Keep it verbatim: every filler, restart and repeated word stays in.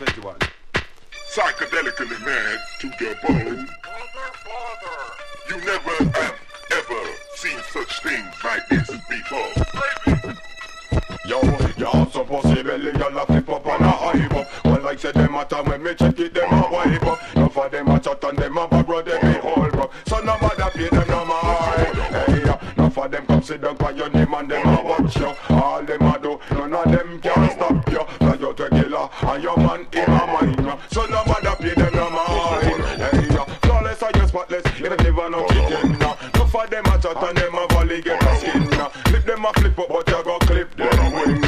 twenty-one. Psychedelically mad to the bone. You never have ever seen such things like this before. Yo, yo, so possible, y'all a flip up and a hype up. Well, like say them a time when me check it, them a wipe up. Enough of them a chat and them a borrow, them be whole bro. So no matter pay them no mind. Hey, yeah, enough of them come sit down by your name and them a watch you. All them a do, none of them can stop you. Fly out regular and your man in a mind. So no matter pay them no mind. Hey, yeah, flawless or you spotless, you don't never know kicking now. Enough of them a chat and them a volley get a skin now. Flip them a flip up, but you go clip them.